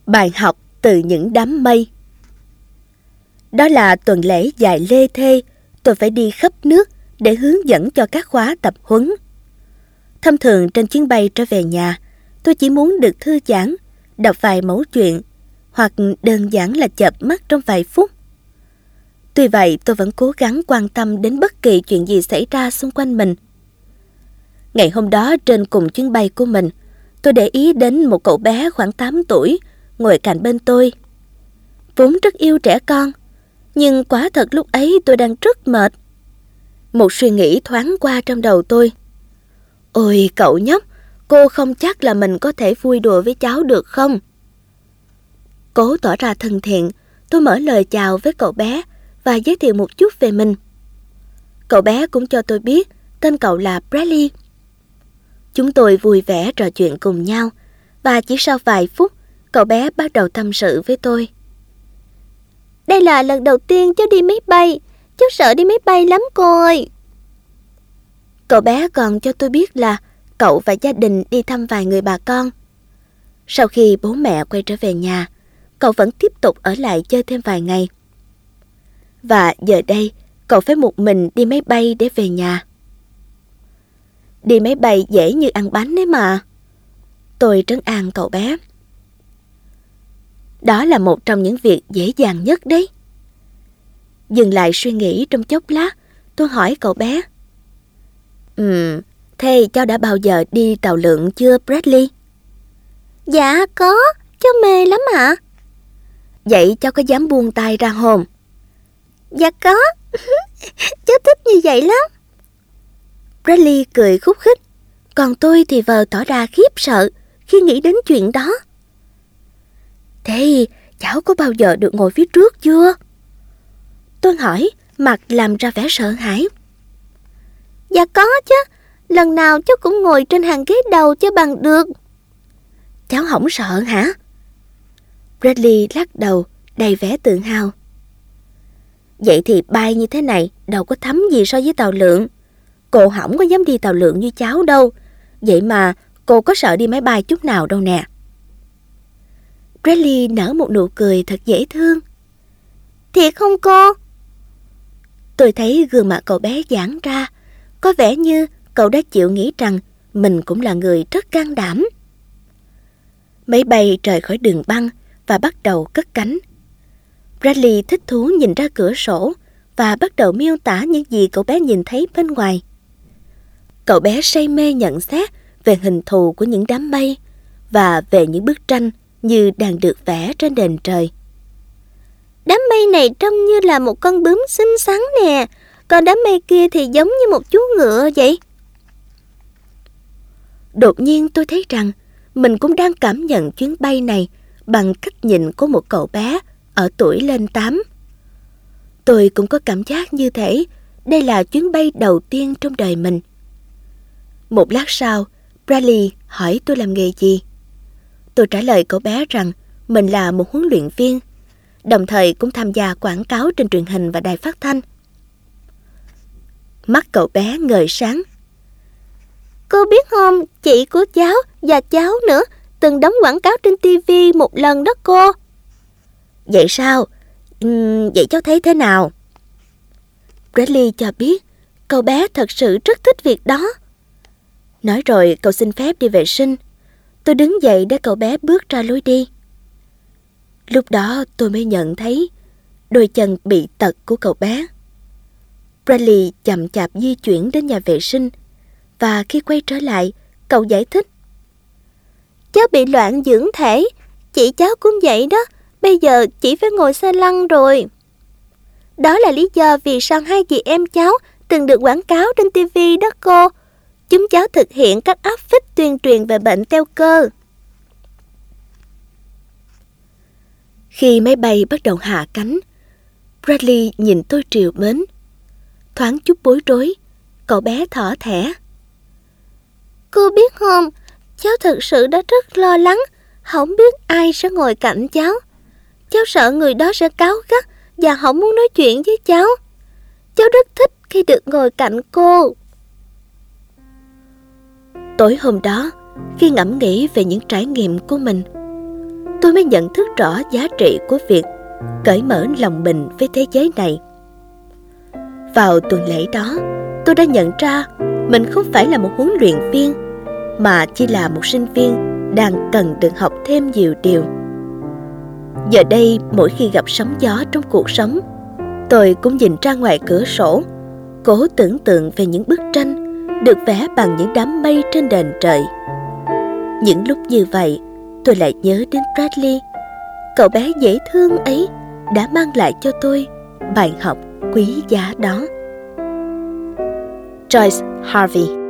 Bài học từ những đám mây. Đó là tuần lễ dài lê thê, tôi phải đi khắp nước để hướng dẫn cho các khóa tập huấn. Thông thường trên chuyến bay trở về nhà, tôi chỉ muốn được thư giãn, đọc vài mẩu chuyện, hoặc đơn giản là chợp mắt trong vài phút. Tuy vậy, tôi vẫn cố gắng quan tâm đến bất kỳ chuyện gì xảy ra xung quanh mình. Ngày hôm đó trên cùng chuyến bay của mình, tôi để ý đến một cậu bé khoảng 8 tuổi ngồi cạnh bên tôi. Vốn rất yêu trẻ con, nhưng quả thật lúc ấy tôi đang rất mệt. Một suy nghĩ thoáng qua trong đầu tôi. Ôi cậu nhóc, cô không chắc là mình có thể vui đùa với cháu được không? Cố tỏ ra thân thiện, tôi mở lời chào với cậu bé và giới thiệu một chút về mình. Cậu bé cũng cho tôi biết tên cậu là Bradley. Chúng tôi vui vẻ trò chuyện cùng nhau, và chỉ sau vài phút, cậu bé bắt đầu tâm sự với tôi. Đây là lần đầu tiên cháu đi máy bay, cháu sợ đi máy bay lắm cô ơi. Cậu bé còn cho tôi biết là cậu và gia đình đi thăm vài người bà con. Sau khi bố mẹ quay trở về nhà, cậu vẫn tiếp tục ở lại chơi thêm vài ngày. Và giờ đây, cậu phải một mình đi máy bay để về nhà. Đi máy bay dễ như ăn bánh đấy mà. Tôi trấn an cậu bé. Đó là một trong những việc dễ dàng nhất đấy. Dừng lại suy nghĩ trong chốc lát, tôi hỏi cậu bé. Thế cháu đã bao giờ đi tàu lượn chưa Bradley? Dạ có, cháu mê lắm ạ. Vậy cháu có dám buông tay ra không? Dạ có, cháu thích như vậy lắm. Bradley cười khúc khích, còn tôi thì vờ tỏ ra khiếp sợ khi nghĩ đến chuyện đó. Thế cháu có bao giờ được ngồi phía trước chưa? Tôi hỏi, mặt làm ra vẻ sợ hãi. Dạ có chứ, lần nào cháu cũng ngồi trên hàng ghế đầu cho bằng được. Cháu không sợ hả? Bradley lắc đầu, đầy vẻ tự hào. Vậy thì bay như thế này đâu có thấm gì so với tàu lượn. Cô không có dám đi tàu lượn như cháu đâu. Vậy mà cô có sợ đi máy bay chút nào đâu nè. Bradley nở một nụ cười thật dễ thương. Thiệt không cô? Tôi thấy gương mặt cậu bé giãn ra. Có vẻ như cậu đã chịu nghĩ rằng mình cũng là người rất can đảm. Máy bay rời khỏi đường băng và bắt đầu cất cánh. Bradley thích thú nhìn ra cửa sổ và bắt đầu miêu tả những gì cậu bé nhìn thấy bên ngoài. Cậu bé say mê nhận xét về hình thù của những đám mây và về những bức tranh như đang được vẽ trên nền trời. Đám mây này trông như là một con bướm xinh xắn nè, còn đám mây kia thì giống như một chú ngựa vậy. Đột nhiên tôi thấy rằng mình cũng đang cảm nhận chuyến bay này bằng cách nhìn của một cậu bé ở tuổi lên 8. Tôi cũng có cảm giác như thể đây là chuyến bay đầu tiên trong đời mình. Một lát sau, Bradley hỏi tôi làm nghề gì. Tôi trả lời cậu bé rằng mình là một huấn luyện viên, đồng thời cũng tham gia quảng cáo trên truyền hình và đài phát thanh. Mắt cậu bé ngời sáng. Cô biết không, chị của cháu và cháu nữa từng đóng quảng cáo trên TV một lần đó cô. Vậy sao? Vậy cháu thấy thế nào? Bradley cho biết cậu bé thật sự rất thích việc đó. Nói rồi cậu xin phép đi vệ sinh. Tôi đứng dậy để cậu bé bước ra lối đi. Lúc đó tôi mới nhận thấy đôi chân bị tật của cậu bé. Bradley chậm chạp di chuyển đến nhà vệ sinh, và khi quay trở lại, cậu giải thích. Cháu bị loạn dưỡng thể, chị cháu cũng vậy đó, bây giờ chỉ phải ngồi xe lăn rồi. Đó là lý do vì sao hai chị em cháu từng được quảng cáo trên TV đó cô. Chúng cháu thực hiện các áp phích tuyên truyền về bệnh teo cơ. Khi máy bay bắt đầu hạ cánh, Bradley nhìn tôi trìu mến. Thoáng chút bối rối, cậu bé thỏ thẻ. Cô biết không, cháu thực sự đã rất lo lắng, không biết ai sẽ ngồi cạnh cháu. Cháu sợ người đó sẽ cáu gắt và không muốn nói chuyện với cháu. Cháu rất thích khi được ngồi cạnh cô. Tối hôm đó, khi ngẫm nghĩ về những trải nghiệm của mình, tôi mới nhận thức rõ giá trị của việc cởi mở lòng mình với thế giới này. Vào tuần lễ đó, tôi đã nhận ra mình không phải là một huấn luyện viên, mà chỉ là một sinh viên đang cần được học thêm nhiều điều. Giờ đây, mỗi khi gặp sóng gió trong cuộc sống, tôi cũng nhìn ra ngoài cửa sổ, cố tưởng tượng về những bức tranh được vẽ bằng những đám mây trên nền trời. Những lúc như vậy, tôi lại nhớ đến Bradley, cậu bé dễ thương ấy đã mang lại cho tôi bài học quý giá đó. Joyce Harvey.